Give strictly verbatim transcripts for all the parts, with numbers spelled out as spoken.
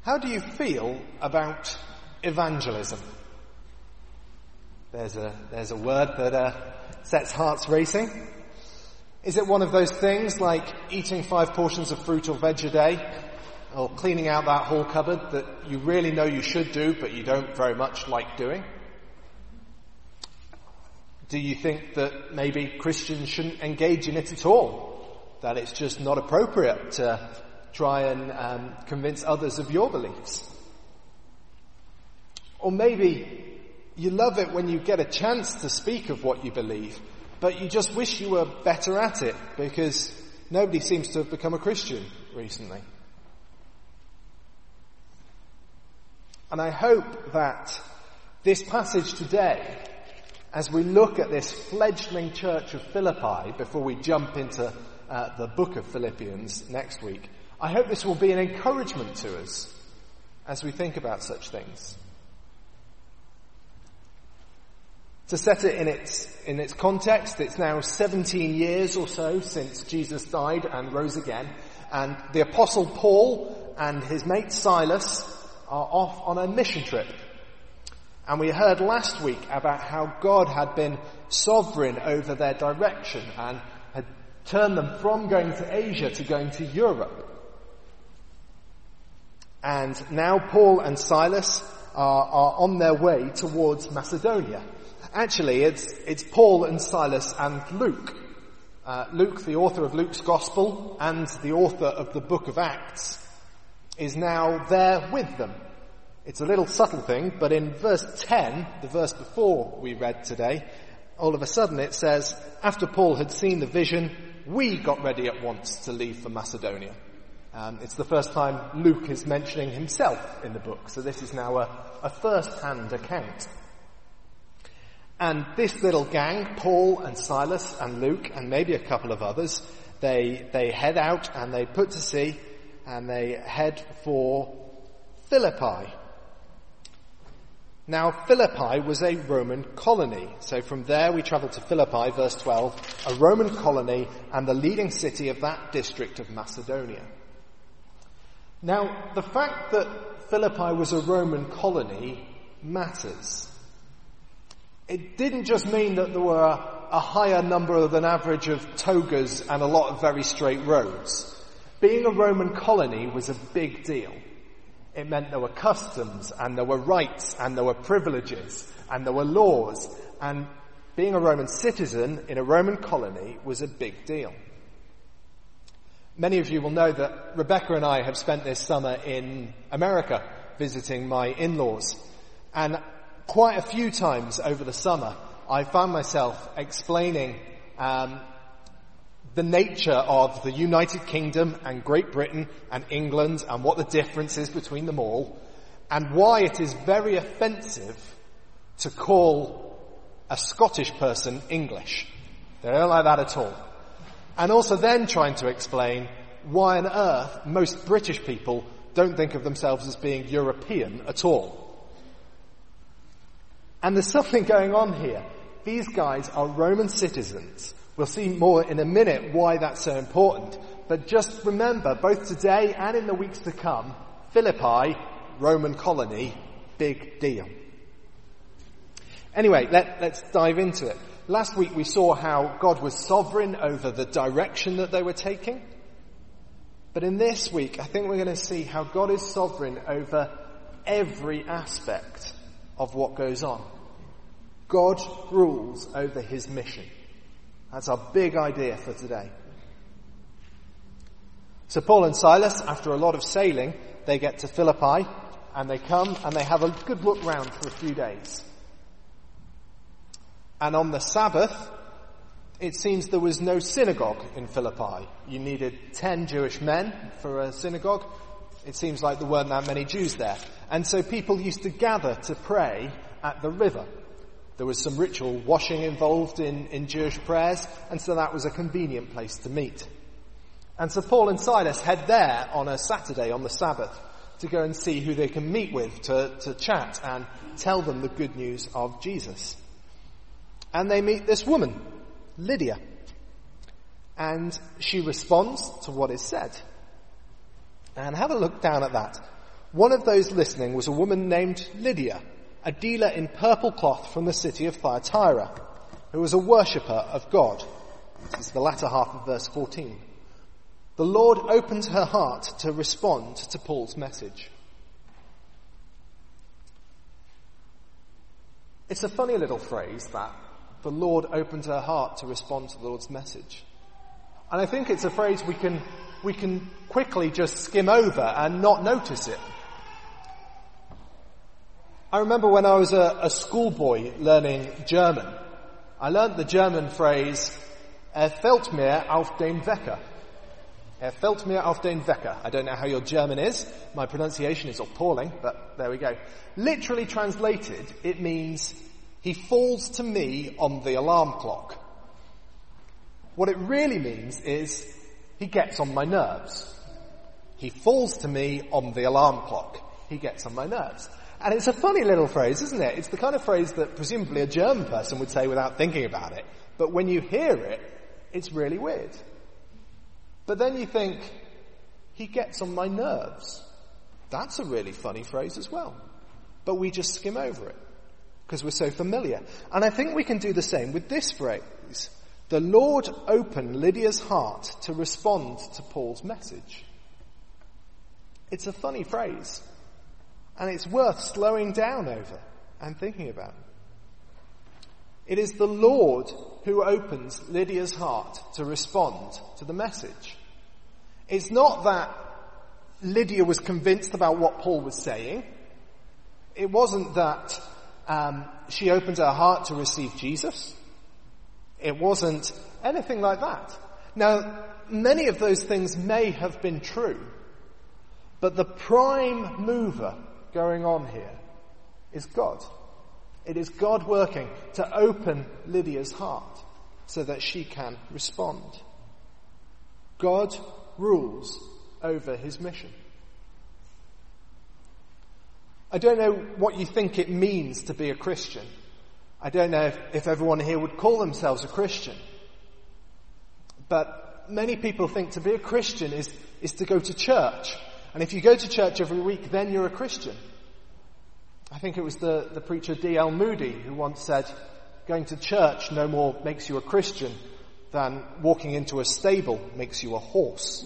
How do you feel about evangelism? There's a, there's a word that uh, sets hearts racing. Is it one of those things like eating five portions of fruit or veg a day, or cleaning out that whole cupboard that you really know you should do, but you don't very much like doing? Do you think that maybe Christians shouldn't engage in it at all? That it's just not appropriate to try and um, convince others of your beliefs? Or maybe you love it when you get a chance to speak of what you believe, but you just wish you were better at it because nobody seems to have become a Christian recently. And I hope that this passage today, as we look at this fledgling church of Philippi before we jump into uh, the book of Philippians next week, I hope this will be an encouragement to us as we think about such things. To set it in its in its context, it's now seventeen years or so since Jesus died and rose again, and the Apostle Paul and his mate Silas are off on a mission trip. And we heard last week about how God had been sovereign over their direction and had turned them from going to Asia to going to Europe. And now Paul and Silas are, are on their way towards Macedonia. Actually, it's, it's Paul and Silas and Luke. Uh, Luke, the author of Luke's Gospel and the author of the book of Acts, is now there with them. It's a little subtle thing, but in verse ten, the verse before we read today, all of a sudden it says, after Paul had seen the vision, we got ready at once to leave for Macedonia. Um, it's the first time Luke is mentioning himself in the book, so this is now a, a first-hand account. And this little gang, Paul and Silas and Luke and maybe a couple of others, they they head out and they put to sea and they head for Philippi. Now, Philippi was a Roman colony. So from there we travel to Philippi, verse twelve, a Roman colony and the leading city of that district of Macedonia. Now, the fact that Philippi was a Roman colony matters. It didn't just mean that there were a higher number than average of togas and a lot of very straight roads. Being a Roman colony was a big deal. It meant there were customs, and there were rights, and there were privileges, and there were laws, and being a Roman citizen in a Roman colony was a big deal. Many of you will know that Rebecca and I have spent this summer in America visiting my in-laws, and quite a few times over the summer I found myself explaining um, the nature of the United Kingdom and Great Britain and England and what the difference is between them all, and why it is very offensive to call a Scottish person English. They don't like that at all. And also then trying to explain why on earth most British people don't think of themselves as being European at all. And there's something going on here. These guys are Roman citizens. We'll see more in a minute why that's so important. But just remember, both today and in the weeks to come, Philippi, Roman colony, big deal. Anyway, let, let's dive into it. Last week we saw how God was sovereign over the direction that they were taking. But in this week, I think we're going to see how God is sovereign over every aspect of what goes on. God rules over his mission. That's our big idea for today. So Paul and Silas, after a lot of sailing, they get to Philippi, and they come and they have a good look round for a few days. And on the Sabbath, it seems there was no synagogue in Philippi. You needed ten Jewish men for a synagogue. It seems like there weren't that many Jews there. And so people used to gather to pray at the river. There was some ritual washing involved in, in Jewish prayers, and so that was a convenient place to meet. And so Paul and Silas head there on a Saturday, on the Sabbath, to go and see who they can meet with, to, to chat and tell them the good news of Jesus. And they meet this woman, Lydia. And she responds to what is said. And have a look down at that. One of those listening was a woman named Lydia, a dealer in purple cloth from the city of Thyatira, who was a worshipper of God. This is the latter half of verse fourteen. The Lord opened her heart to respond to Paul's message. It's a funny little phrase, that the Lord opened her heart to respond to the Lord's message. And I think it's a phrase we can we can quickly just skim over and not notice it. I remember when I was a, a schoolboy learning German, I learned the German phrase, Er fällt mir auf den Wecker. Er fällt mir auf den Wecker. I don't know how your German is. My pronunciation is appalling, but there we go. Literally translated, it means, he falls to me on the alarm clock. What it really means is, he gets on my nerves. He falls to me on the alarm clock. He gets on my nerves. And it's a funny little phrase, isn't it? It's the kind of phrase that presumably a German person would say without thinking about it. But when you hear it, it's really weird. But then you think, he gets on my nerves. That's a really funny phrase as well. But we just skim over it because we're so familiar. And I think we can do the same with this phrase. The Lord opened Lydia's heart to respond to Paul's message. It's a funny phrase. And it's worth slowing down over and thinking about. It is the Lord who opens Lydia's heart to respond to the message. It's not that Lydia was convinced about what Paul was saying. It wasn't that um, she opened her heart to receive Jesus. It wasn't anything like that. Now, many of those things may have been true, but the prime mover going on here is God. It is God working to open Lydia's heart so that she can respond. God rules over his mission. I don't know what you think it means to be a Christian. I don't know if, if everyone here would call themselves a Christian. But many people think to be a Christian is, is to go to church. And if you go to church every week, then you're a Christian. I think it was the, the preacher D L Moody who once said, going to church no more makes you a Christian than walking into a stable makes you a horse.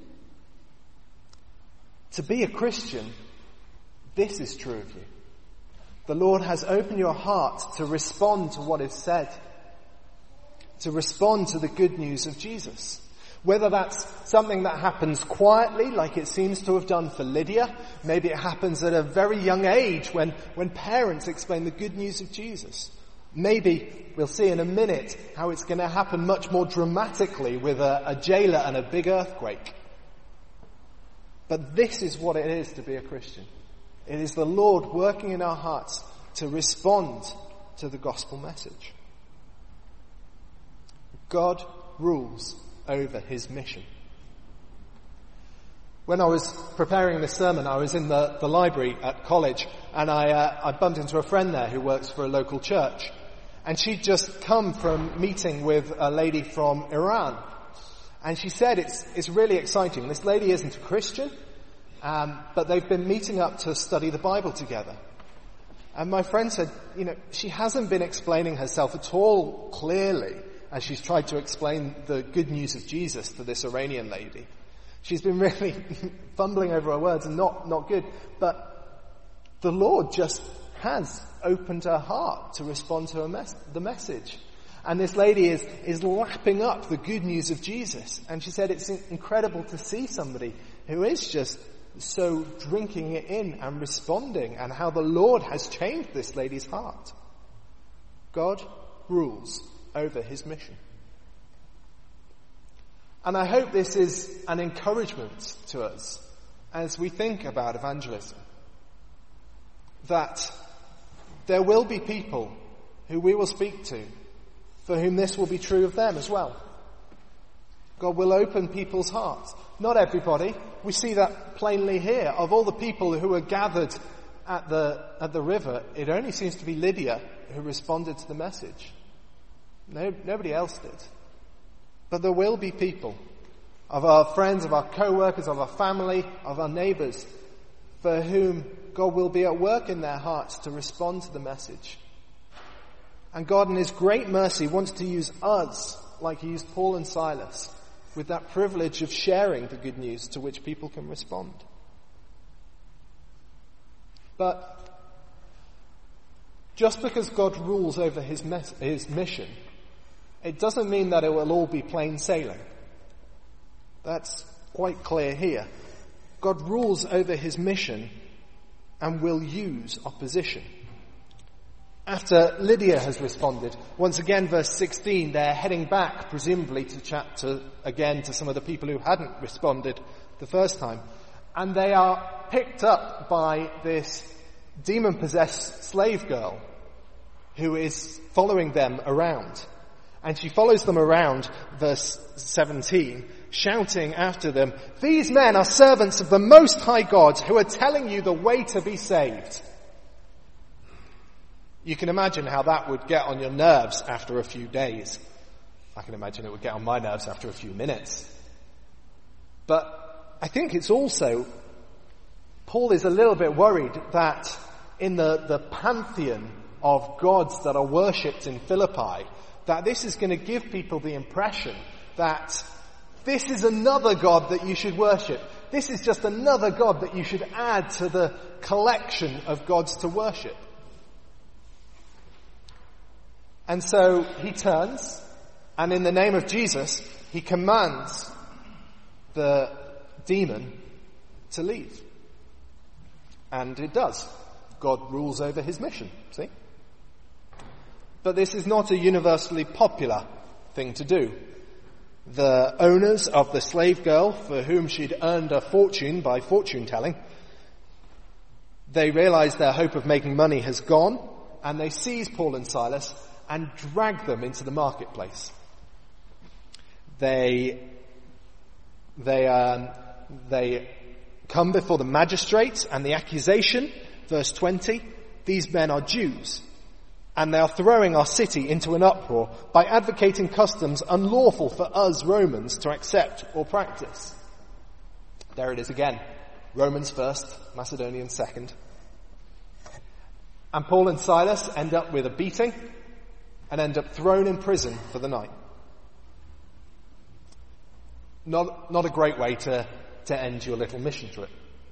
To be a Christian, this is true of you. The Lord has opened your heart to respond to what is said, to respond to the good news of Jesus. Whether that's something that happens quietly, like it seems to have done for Lydia. Maybe it happens at a very young age when, when parents explain the good news of Jesus. Maybe we'll see in a minute how it's going to happen much more dramatically with a, a jailer and a big earthquake. But this is what it is to be a Christian. It is the Lord working in our hearts to respond to the gospel message. God rules over his mission. When I was preparing this sermon, I was in the, the library at college, and I, uh, I bumped into a friend there who works for a local church. And she'd just come from meeting with a lady from Iran. And she said it's, it's really exciting. This lady isn't a Christian, um, but they've been meeting up to study the Bible together. And my friend said, you know, she hasn't been explaining herself at all clearly as she's tried to explain the good news of Jesus to this Iranian lady. She's been really fumbling over her words and not, not good. But the Lord just has opened her heart to respond to her mes- the message. And this lady is, is lapping up the good news of Jesus. And she said it's incredible to see somebody who is just so drinking it in and responding, and how the Lord has changed this lady's heart. God rules over his mission. And I hope this is an encouragement to us as we think about evangelism. That there will be people who we will speak to for whom this will be true of them as well. God will open people's hearts. Not everybody. We see that plainly here. Of all the people who were gathered at the at the river, it only seems to be Lydia who responded to the message. No, nobody else did. But there will be people, of our friends, of our co-workers, of our family, of our neighbours, for whom God will be at work in their hearts to respond to the message. And God in his great mercy wants to use us, like he used Paul and Silas, with that privilege of sharing the good news to which people can respond. But just because God rules over his, mes- his mission, it doesn't mean that it will all be plain sailing. That's quite clear here. God rules over his mission and will use opposition. After Lydia has responded, once again, verse sixteen, they're heading back, presumably to chat to, again to some of the people who hadn't responded the first time. And they are picked up by this demon-possessed slave girl who is following them around. And she follows them around, verse seventeen, shouting after them, "These men are servants of the Most High God who are telling you the way to be saved." You can imagine how that would get on your nerves after a few days. I can imagine it would get on my nerves after a few minutes. But I think it's also, Paul is a little bit worried that in the, the pantheon of gods that are worshipped in Philippi, that this is going to give people the impression that this is another God that you should worship. This is just another God that you should add to the collection of gods to worship. And so he turns, and in the name of Jesus, he commands the demon to leave. And it does. God rules over his mission, see? But this is not a universally popular thing to do. The owners of the slave girl, for whom she'd earned a fortune by fortune telling, they realize their hope of making money has gone, and they seize Paul and Silas and drag them into the marketplace. They, they, um, they come before the magistrates, and the accusation, verse twenty, these men are Jews, and they are throwing our city into an uproar by advocating customs unlawful for us Romans to accept or practice. There it is again. Romans first, Macedonians second. And Paul and Silas end up with a beating and end up thrown in prison for the night. Not, not a great way to, to end your little mission trip.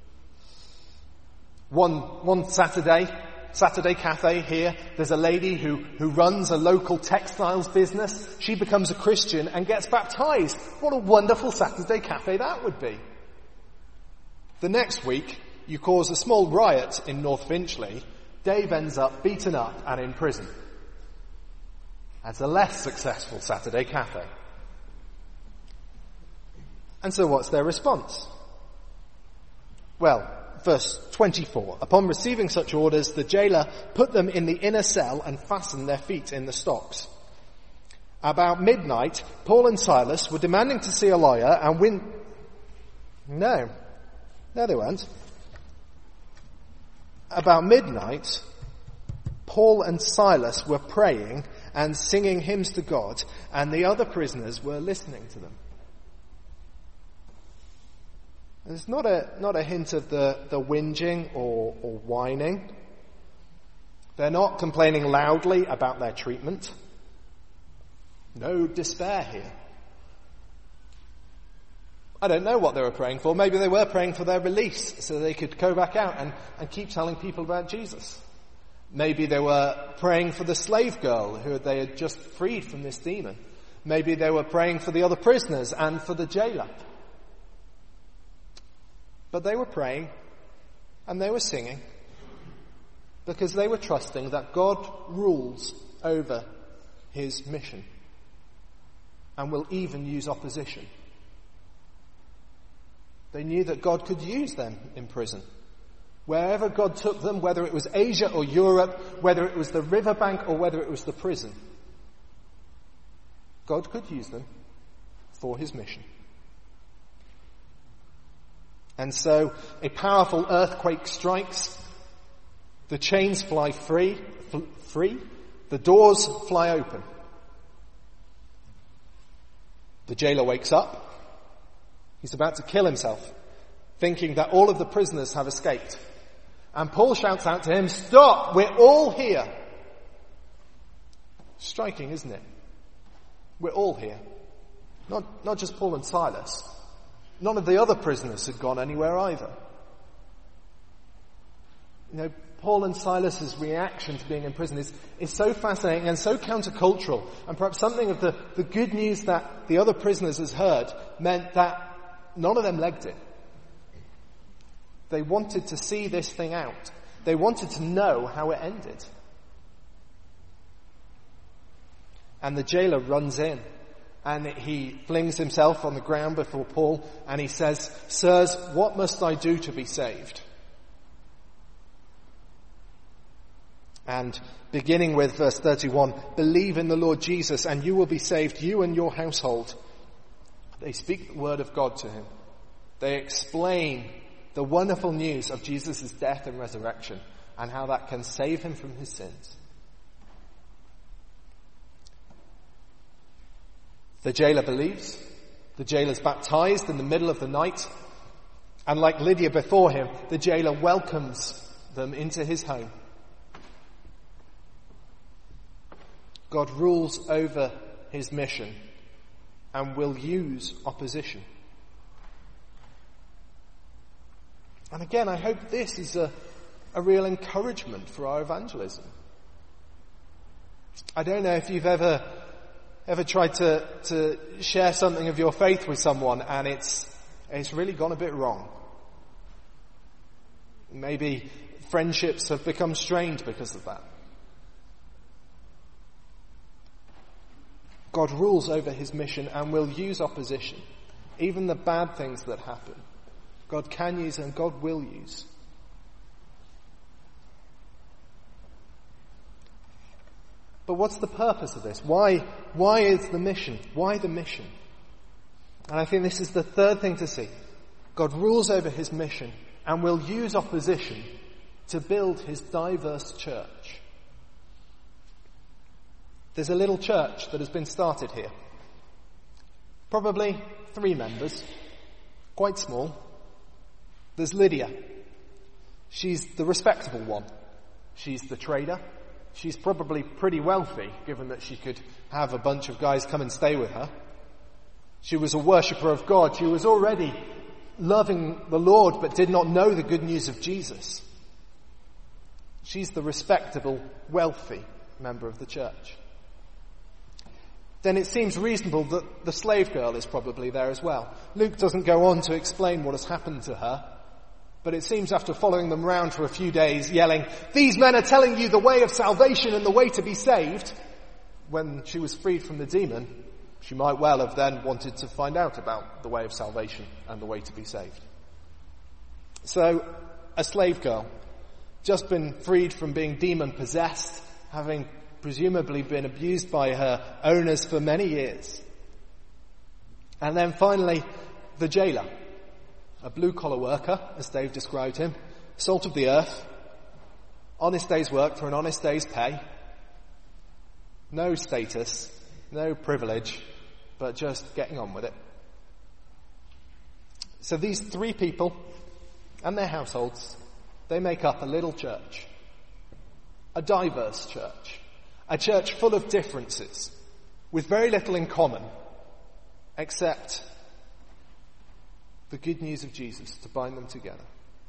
One, one Saturday, Saturday cafe here, there's a lady who, who runs a local textiles business. She becomes a Christian and gets baptized. What a wonderful Saturday cafe that would be. The next week, you cause a small riot in North Finchley. Dave ends up beaten up and in prison. That's a less successful Saturday cafe. And so what's their response? Well, verse twenty-four. Upon receiving such orders, the jailer put them in the inner cell and fastened their feet in the stocks. About midnight, Paul and Silas were demanding to see a lawyer and win... No. No, they weren't. About midnight, Paul and Silas were praying and singing hymns to God, and the other prisoners were listening to them. There's not a, not a hint of the, the whinging or, or whining. They're not complaining loudly about their treatment. No despair here. I don't know what they were praying for. Maybe they were praying for their release so they could go back out and, and keep telling people about Jesus. Maybe they were praying for the slave girl who they had just freed from this demon. Maybe they were praying for the other prisoners and for the jailer. But they were praying and they were singing because they were trusting that God rules over his mission and will even use opposition. They knew that God could use them in prison. Wherever God took them, whether it was Asia or Europe, whether it was the riverbank or whether it was the prison, God could use them for his mission. And so a powerful earthquake strikes, the chains fly free, f- free, the doors fly open. The jailer wakes up. He's about to kill himself. thinking that all of the prisoners have escaped. And Paul shouts out to him, "Stop! We're all here!" Striking, isn't it? We're all here. Not, not just Paul and Silas. None of the other prisoners had gone anywhere either. You know, Paul and Silas's reaction to being in prison is, is so fascinating and so countercultural, and perhaps something of the, the good news that the other prisoners has heard meant that none of them legged it. They wanted to see this thing out. They wanted to know how it ended. And the jailer runs in and he flings himself on the ground before Paul and he says, "Sirs, what must I do to be saved?" And beginning with verse thirty-one, "Believe in the Lord Jesus and you will be saved, you and your household." They speak the word of God to him. They explain the wonderful news of Jesus' death and resurrection and how that can save him from his sins. The jailer believes. The jailer's baptized in the middle of the night. And like Lydia before him, the jailer welcomes them into his home. God rules over his mission and will use opposition. And again, I hope this is a, a real encouragement for our evangelism. I don't know if you've ever ever tried to, to share something of your faith with someone and it's it's really gone a bit wrong. Maybe friendships have become strained because of that. God rules over his mission and will use opposition, even the bad things that happen. God can use and God will use. But what's the purpose of this? Why, why is the mission? Why the mission? And I think this is the third thing to see. God rules over his mission and will use opposition to build his diverse church. There's a little church that has been started here. Probably three members. Quite small. There's Lydia. She's the respectable one. She's the trader. She's probably pretty wealthy, given that she could have a bunch of guys come and stay with her. She was a worshipper of God. She was already loving the Lord, but did not know the good news of Jesus. She's the respectable, wealthy member of the church. Then it seems reasonable that the slave girl is probably there as well. Luke doesn't go on to explain what has happened to her, but it seems after following them round for a few days, yelling, "These men are telling you the way of salvation and the way to be saved," when she was freed from the demon, she might well have then wanted to find out about the way of salvation and the way to be saved. So, a slave girl, just been freed from being demon-possessed, having presumably been abused by her owners for many years. And then finally, the jailer, a blue-collar worker, as Dave described him, salt of the earth, honest day's work for an honest day's pay, no status, no privilege, but just getting on with it. So these three people and their households, they make up a little church, a diverse church, a church full of differences, with very little in common, except the good news of Jesus to bind them together.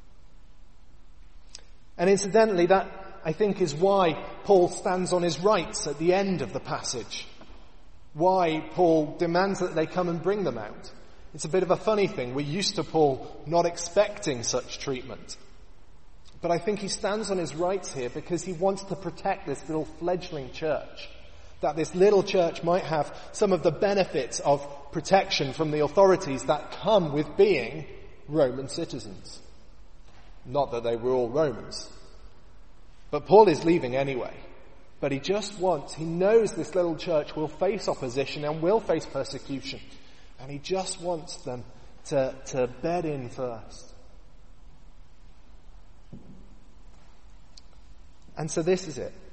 And incidentally, that, I think, is why Paul stands on his rights at the end of the passage. Why Paul demands that they come and bring them out. It's a bit of a funny thing. We're used to Paul not expecting such treatment. But I think he stands on his rights here because he wants to protect this little fledgling church. That this little church might have some of the benefits of protection from the authorities that come with being Roman citizens. Not that they were all Romans. But Paul is leaving anyway. But he just wants, he knows this little church will face opposition and will face persecution. And he just wants them to, to bed in first. And so this is it.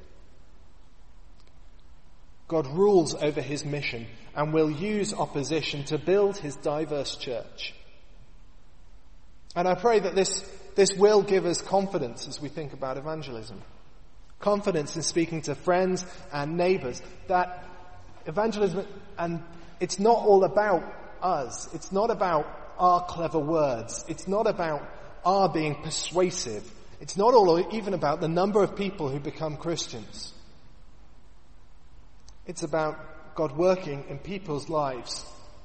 God rules over his mission and will use opposition to build his diverse church. And I pray that this, this will give us confidence as we think about evangelism. Confidence in speaking to friends and neighbours, that evangelism, and it's not all about us. It's not about our clever words. It's not about our being persuasive. It's not all even about the number of people who become Christians. It's about God working in people's lives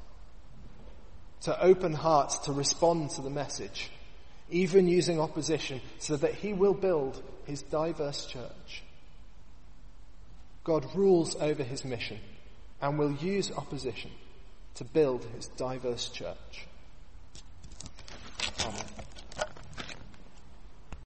to open hearts to respond to the message, even using opposition, so that he will build his diverse church. God rules over his mission and will use opposition to build his diverse church.